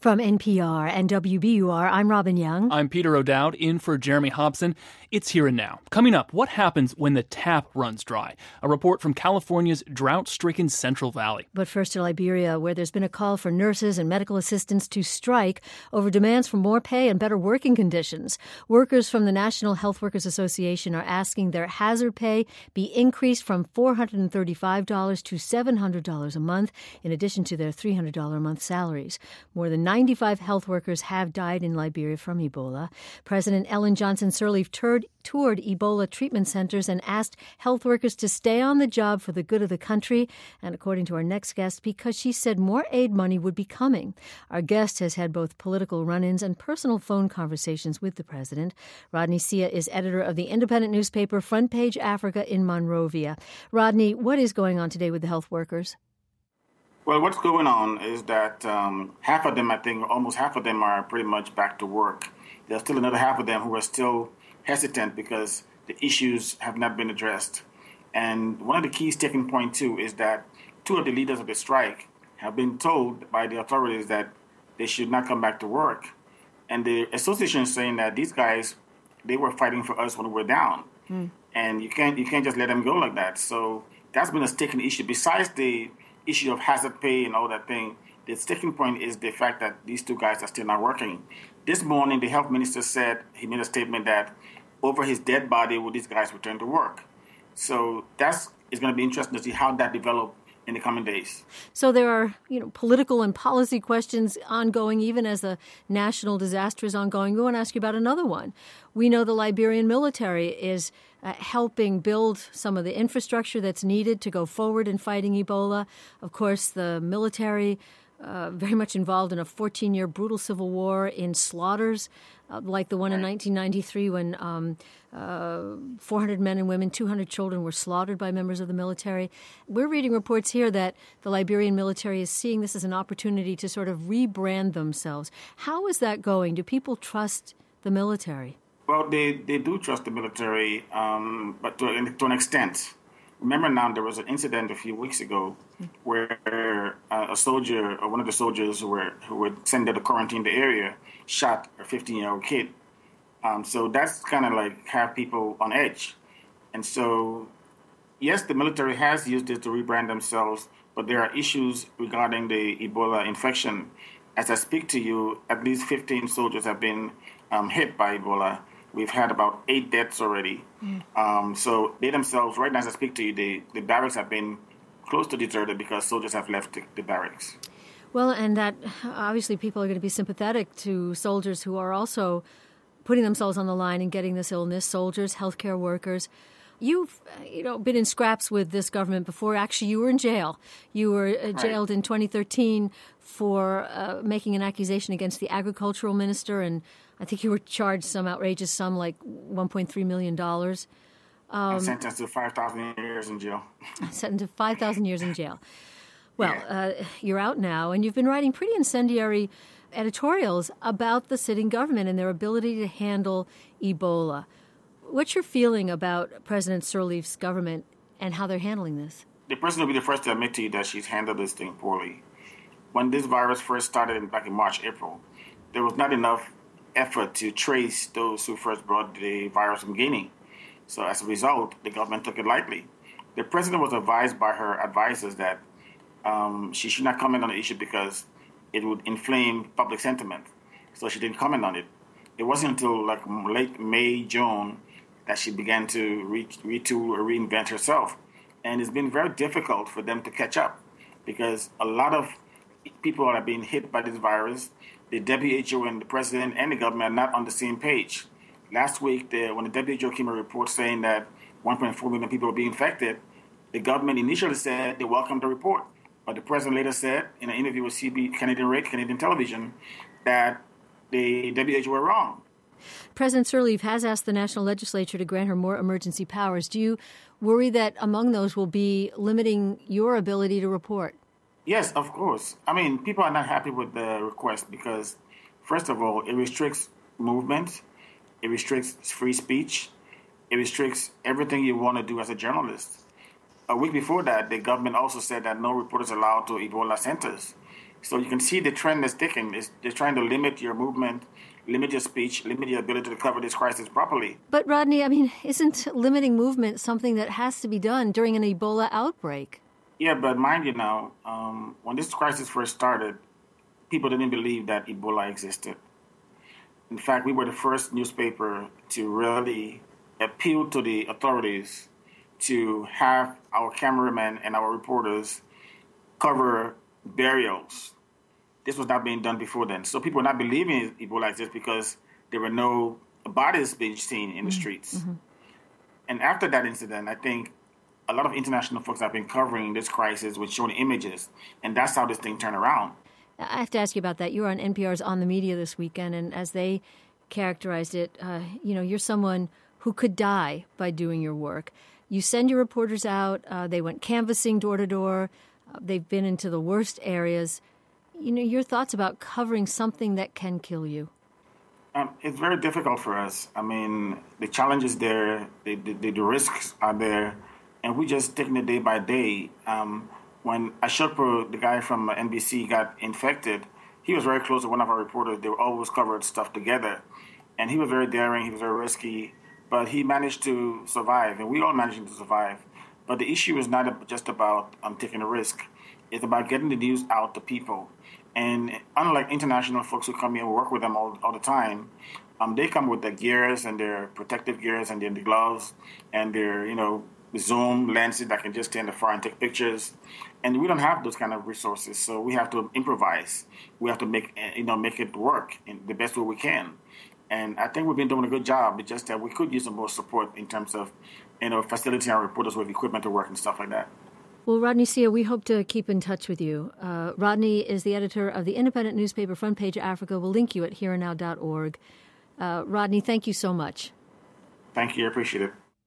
From NPR and WBUR, I'm Robin Young. I'm Peter O'Dowd, in for Jeremy Hobson. It's Here and Now. Coming up, what happens when the tap runs dry? A report from California's drought-stricken Central Valley. But first to Liberia, where there's been a call for nurses and medical assistants to strike over demands for more pay and better working conditions. Workers from the National Health Workers Association are asking their hazard pay be increased from $435 to $700 a month, in addition to their $300 a month salaries. More than 95 health workers have died in Liberia from Ebola. President Ellen Johnson Sirleaf toured Ebola treatment centers and asked health workers to stay on the job for the good of the country. And according to our next guest, because she said more aid money would be coming. Our guest has had both political run-ins and personal phone conversations with the president. Rodney Sia is editor of the independent newspaper Front Page Africa in Monrovia. Rodney, what is going on today with the health workers? Well, what's going on is that half of them, I think almost half of them are pretty much back to work. There's still another half of them who are still hesitant because the issues have not been addressed. And one of the key sticking points, too, is that two of the leaders of the strike have been told by the authorities that they should not come back to work. And the association is saying that these guys, they were fighting for us when we were down. And you can't just let them go like that. So that's been a sticking issue. Besides the issue of hazard pay and all that thing, the sticking point is the fact that these two guys are still not working. This morning, the health minister said, he made a statement that over his dead body will these guys return to work. So it's going to be interesting to see how that develops in the coming days. So there are, political and policy questions ongoing, even as the national disaster is ongoing. We want to ask you about another one. We know the Liberian military is helping build some of the infrastructure that's needed to go forward in fighting Ebola. Of course, the military very much involved in a 14-year brutal civil war in slaughters, like the one in 1993 when 400 men and women, 200 children were slaughtered by members of the military. We're reading reports here that the Liberian military is seeing this as an opportunity to sort of rebrand themselves. How is that going? Do people trust the military? Well, they do trust the military, but to an extent. Remember now, there was an incident a few weeks ago where a soldier, or one of the soldiers who were sent there to quarantine the area, shot a 15-year-old kid. So that's kind of like have people on edge. And so, yes, the military has used it to rebrand themselves, but there are issues regarding the Ebola infection. As I speak to you, at least 15 soldiers have been hit by Ebola. We've had about 8 deaths already. So they themselves, right now as I speak to you, the barracks have been close to deserted because soldiers have left the barracks. Well, and that obviously people are going to be sympathetic to soldiers who are also putting themselves on the line and getting this illness, soldiers, healthcare workers. You've been in scraps with this government before. Actually, you were in jail. You were jailed in 2013 for making an accusation against the agricultural minister, and I think you were charged some outrageous sum like $1.3 million. And sentenced to 5,000 years in jail. Sentenced to 5,000 years in jail. Well, you're out now, and you've been writing pretty incendiary editorials about the sitting government and their ability to handle Ebola. What's your feeling about President Sirleaf's government and how they're handling this? The president will be the first to admit to you that she's handled this thing poorly. When this virus first started back in March, April, there was not enough effort to trace those who first brought the virus from Guinea. So as a result, the government took it lightly. The president was advised by her advisors that she should not comment on the issue because it would inflame public sentiment. So she didn't comment on it. It wasn't until like late May, June that she began to retool or reinvent herself. And it's been very difficult for them to catch up because a lot of people are being hit by this virus. The WHO and the president and the government are not on the same page. Last week, when the WHO came a report saying that 1.4 million people were being infected, the government initially said they welcomed the report. But the president later said in an interview with Canadian television, that the WHO were wrong. President Sirleaf has asked the national legislature to grant her more emergency powers. Do you worry that among those will be limiting your ability to report? Yes, of course. I mean, people are not happy with the request because, first of all, it restricts movement, it restricts free speech, it restricts everything you want to do as a journalist. A week before that, the government also said that no reporters allowed to Ebola centers. So you can see the trend that's taken. They're trying to limit your movement, limit your speech, limit your ability to cover this crisis properly. But Rodney, I mean, isn't limiting movement something that has to be done during an Ebola outbreak? Yeah, but mind you now, when this crisis first started, people didn't believe that Ebola existed. In fact, we were the first newspaper to really appeal to the authorities to have our cameramen and our reporters cover burials. This was not being done before then. So people were not believing Ebola exists because there were no bodies being seen in the streets. Mm-hmm. And after that incident, I think a lot of international folks have been covering this crisis with showing images. And that's how this thing turned around. I have to ask you about that. You were on NPR's On the Media this weekend, and as they characterized it, you're someone who could die by doing your work. You send your reporters out. They went canvassing door to door. They've been into the worst areas. Your thoughts about covering something that can kill you? It's very difficult for us. I mean, the challenge is there. The risks are there. And we just taking it day by day. When Ashokpo, the guy from NBC, got infected, he was very close to one of our reporters. They were always covered stuff together. And he was very daring. He was very risky. But he managed to survive. And we all managed to survive. But the issue is not just about taking a risk. It's about getting the news out to people. And unlike international folks who come here and work with them all the time, they come with their gears and their protective gears and their gloves and their, zoom lenses that can just stand afar and take pictures. And we don't have those kind of resources, so we have to improvise. We have to make it work in the best way we can. And I think we've been doing a good job. It's just that we could use some more support in terms of, facilitating our reporters with equipment to work and stuff like that. Well, Rodney Sia, we hope to keep in touch with you. Rodney is the editor of the independent newspaper Front Page Africa. We'll link you at hereandnow.org. Rodney, thank you so much. Thank you. I appreciate it.